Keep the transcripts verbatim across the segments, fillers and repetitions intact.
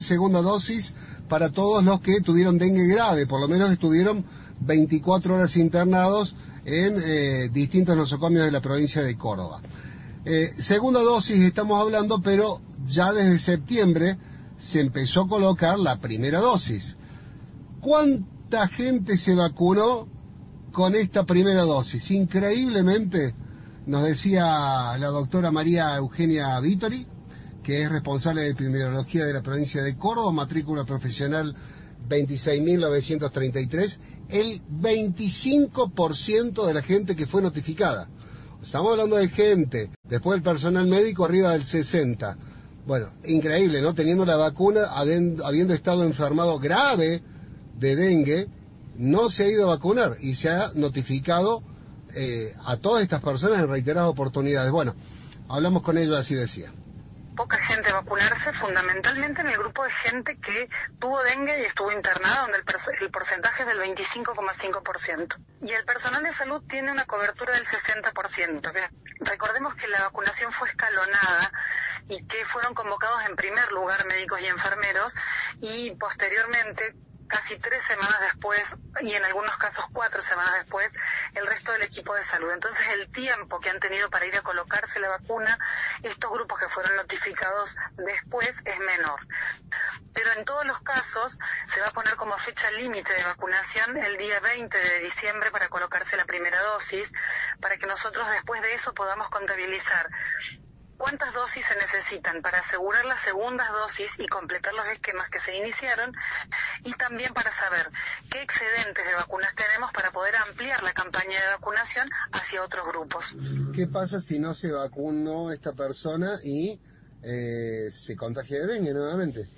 segunda dosis para todos los que tuvieron dengue grave, por lo menos estuvieron veinticuatro horas internados en eh, distintos nosocomios de la provincia de Córdoba. Eh, segunda dosis estamos hablando, pero ya desde septiembre se empezó a colocar la primera dosis. ¿Cuánta gente se vacunó con esta primera dosis? Increíblemente, nos decía la doctora María Eugenia Vittori, que es responsable de epidemiología de la provincia de Córdoba, matrícula profesional veintiséis mil novecientos treinta y tres, el veinticinco por ciento de la gente que fue notificada. Estamos hablando de gente, después el personal médico arriba del sesenta. Bueno, increíble, ¿no? Teniendo la vacuna, habiendo, habiendo estado enfermado grave de dengue, no se ha ido a vacunar y se ha notificado eh, a todas estas personas en reiteradas oportunidades. Bueno, hablamos con ella, así decía. Poca gente a vacunarse, fundamentalmente en el grupo de gente que tuvo dengue y estuvo internada, donde el, el porcentaje es del veinticinco coma cinco por ciento. Y el personal de salud tiene una cobertura del sesenta por ciento. Recordemos que la vacunación fue escalonada y que fueron convocados en primer lugar médicos y enfermeros, y posteriormente, casi tres semanas después, y en algunos casos cuatro semanas después, el resto del equipo de salud. Entonces el tiempo que han tenido para ir a colocarse la vacuna, estos grupos que fueron notificados después, es menor. Pero en todos los casos se va a poner como fecha límite de vacunación el día veinte de diciembre para colocarse la primera dosis, para que nosotros después de eso podamos contabilizar cuántas dosis se necesitan para asegurar las segundas dosis y completar los esquemas que se iniciaron, y también para saber qué excedentes de vacunas tenemos para poder ampliar la campaña de vacunación hacia otros grupos. ¿Qué pasa si no se vacunó esta persona y eh, se contagia de dengue nuevamente?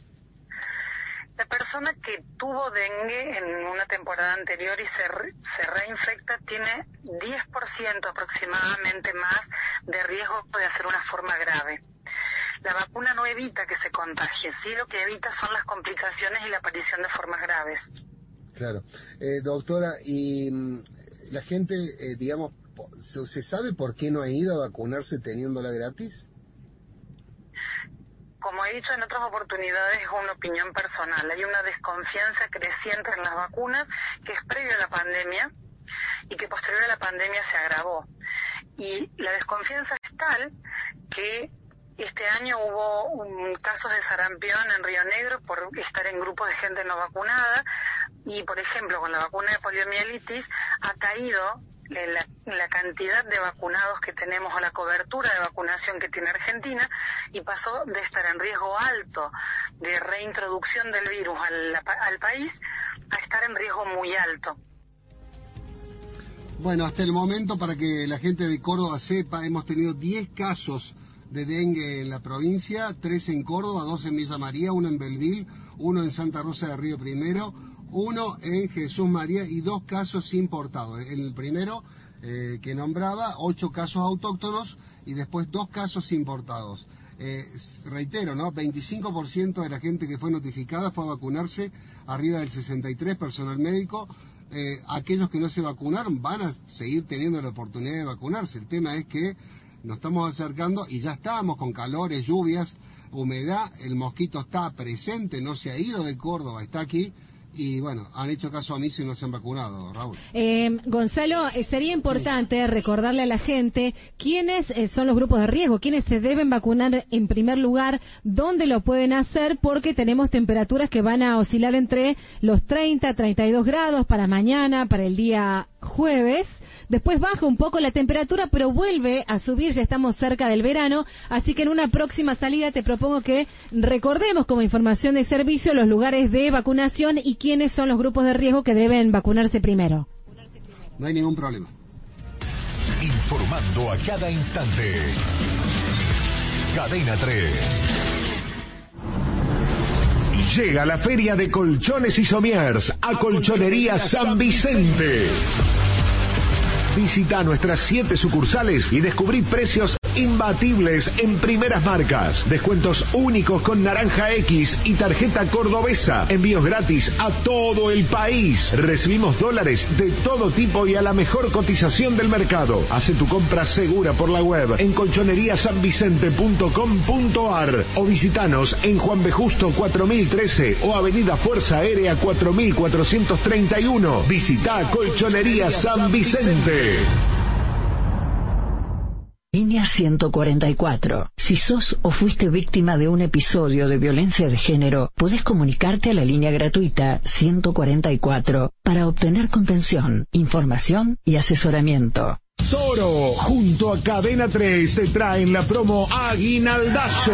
La persona que tuvo dengue en una temporada anterior y se, re, se reinfecta tiene diez por ciento aproximadamente más de riesgo de hacer una forma grave. La vacuna no evita que se contagie, sí lo que evita son las complicaciones y la aparición de formas graves. Claro. Eh, doctora, ¿y la gente, eh, digamos, se sabe por qué no ha ido a vacunarse teniéndola gratis? Como he dicho en otras oportunidades, es una opinión personal. Hay una desconfianza creciente en las vacunas que es previa a la pandemia y que posterior a la pandemia se agravó. Y la desconfianza es tal que este año hubo um, casos de sarampión en Río Negro por estar en grupos de gente no vacunada, y por ejemplo con la vacuna de poliomielitis ha caído La, la cantidad de vacunados que tenemos o la cobertura de vacunación que tiene Argentina, y pasó de estar en riesgo alto de reintroducción del virus al, al país a estar en riesgo muy alto. Bueno, hasta el momento, para que la gente de Córdoba sepa, hemos tenido diez casos de dengue en la provincia, tres en Córdoba, dos en Villa María, uno en Belville, uno en Santa Rosa de Río Primero, uno en Jesús María y dos casos importados. El primero eh, que nombraba, ocho casos autóctonos y después dos casos importados. Eh, reitero, ¿no? veinticinco por ciento de la gente que fue notificada fue a vacunarse, arriba del sesenta y tres por ciento personal médico. Eh, aquellos que no se vacunaron van a seguir teniendo la oportunidad de vacunarse. El tema es que nos estamos acercando y ya estábamos con calores, lluvias, humedad, el mosquito está presente, no se ha ido de Córdoba, está aquí. Y bueno, han hecho caso omiso y no se han vacunado, Raúl. Eh, Gonzalo, eh, sería importante sí. recordarle a la gente quiénes eh, son los grupos de riesgo, quiénes se deben vacunar en primer lugar, dónde lo pueden hacer, porque tenemos temperaturas que van a oscilar entre los treinta, treinta y dos grados para mañana, para el día jueves. Después baja un poco la temperatura, pero vuelve a subir, ya estamos cerca del verano, así que en una próxima salida te propongo que recordemos como información de servicio los lugares de vacunación y quiénes son los grupos de riesgo que deben vacunarse primero. No hay ningún problema. Informando a cada instante. Cadena tres. Llega la Feria de Colchones y Somiers a Colchonería San Vicente. Visita nuestras siete sucursales y descubrí precios imbatibles en primeras marcas. Descuentos únicos con Naranja X y tarjeta cordobesa. Envíos gratis a todo el país. Recibimos dólares de todo tipo y a la mejor cotización del mercado. Hace tu compra segura por la web en colchonería san vicente punto com punto ar o visitanos en Juan B. Justo cuatro mil trece o Avenida Fuerza Aérea cuatro mil cuatrocientos treinta y uno. Visita Colchonería San Vicente. Línea ciento cuarenta y cuatro. Si sos o fuiste víctima de un episodio de violencia de género, podés comunicarte a la línea gratuita ciento cuarenta y cuatro para obtener contención, información y asesoramiento. Toro, junto a Cadena tres, te traen la promo Aguinaldazo.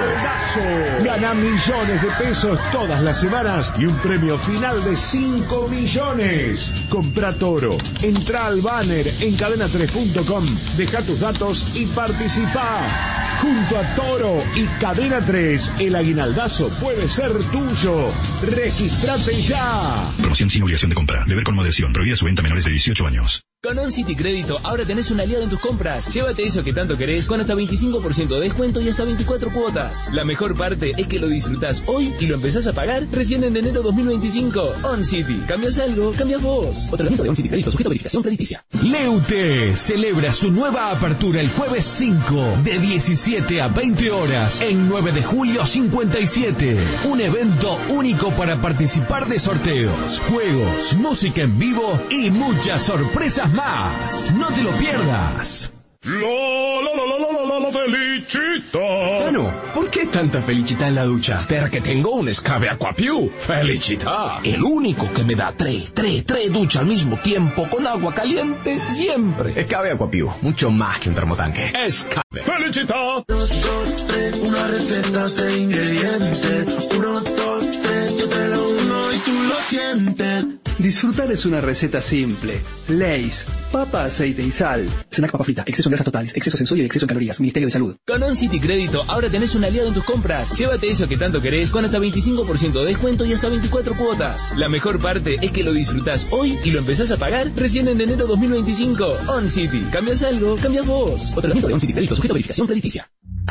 Gana millones de pesos todas las semanas y un premio final de cinco millones. Compra Toro, entra al banner en cadena tres punto com, deja tus datos y participa. Junto a Toro y Cadena tres, el aguinaldazo puede ser tuyo. ¡Regístrate ya! Promoción sin obligación de compra. Deber con moderación. Prohibida su venta a menores de dieciocho años. Con OnCity Crédito ahora tenés un aliado en tus compras. Llévate eso que tanto querés con hasta veinticinco por ciento de descuento y hasta veinticuatro cuotas. La mejor parte es que lo disfrutás hoy y lo empezás a pagar recién en enero dos mil veinticinco. OnCity. ¿Cambias algo? ¿Cambias vos? Otro elemento de OnCity Crédito sujeto a verificación crediticia. Leute celebra su nueva apertura el jueves cinco de diecisiete a veinte horas en nueve de julio cincuenta y siete. Un evento único para participar de sorteos, juegos, música en vivo y muchas sorpresas más. No te lo pierdas. La, la, la, la, la, la, la, felicita. Bueno, ¿por qué tanta felicità en la ducha? Perché tengo un Escabe Aquapiù. Felicità. El único que me da tres, tres, tres duchas al mismo tiempo con agua caliente siempre. Escabe Aquapiù, mucho más que un termotanque. Escabe. Felicità. Dos, dos, tres, una receta de ingredientes. Uno, dos, tres, yo te lo uno y tú lo sientes. Disfrutar es una receta simple. Lay's, papa, aceite y sal. Snack papa frita, exceso en grasas totales, exceso en sodio y exceso en calorías. Ministerio de Salud. Con OnCity Crédito ahora tenés un aliado en tus compras. Llévate eso que tanto querés con hasta veinticinco por ciento de descuento y hasta veinticuatro cuotas. La mejor parte es que lo disfrutás hoy y lo empezás a pagar recién en enero dos mil veinticinco. OnCity. ¿Cambias algo? ¿Cambias vos? Otro elemento de OnCity Crédito sujeto a verificación crediticia.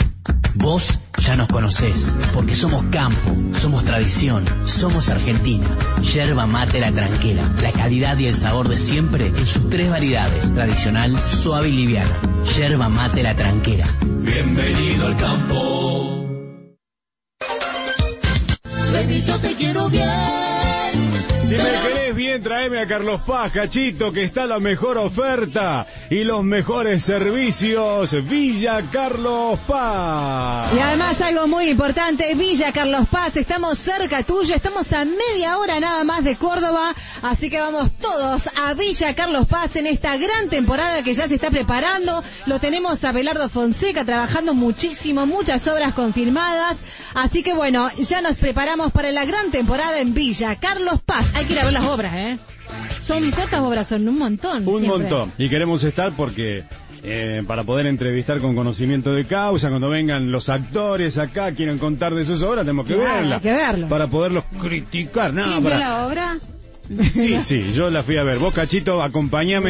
Vos ya nos conocés, porque somos campo, somos tradición, somos Argentina. Yerba mate la tranquera, la calidad y el sabor de siempre en sus tres variedades, tradicional, suave y liviana. Yerba mate la tranquera. Bienvenido al campo. Baby, yo te quiero bien. Si me querés bien, tráeme a Carlos Paz, Cachito, que está la mejor oferta y los mejores servicios. Villa Carlos Paz. Y además algo muy importante, Villa Carlos Paz, estamos cerca tuyo, estamos a media hora nada más de Córdoba, así que vamos todos a Villa Carlos Paz en esta gran temporada que ya se está preparando. Lo tenemos a Belardo Fonseca trabajando muchísimo, muchas obras confirmadas, así que bueno, ya nos preparamos para la gran temporada en Villa Carlos Paz. Hay que ir a ver las obras, ¿eh? Son, ¿cuántas obras son? Un montón. Un siempre. montón. Y queremos estar porque, eh, para poder entrevistar con conocimiento de causa, cuando vengan los actores acá, quieren contar de sus obras, tenemos que Claro, verla. hay que verlo. Para poderlos criticar. No, ¿Quién para... vio la obra? Sí, sí, yo la fui a ver. Vos, Cachito, acompañame.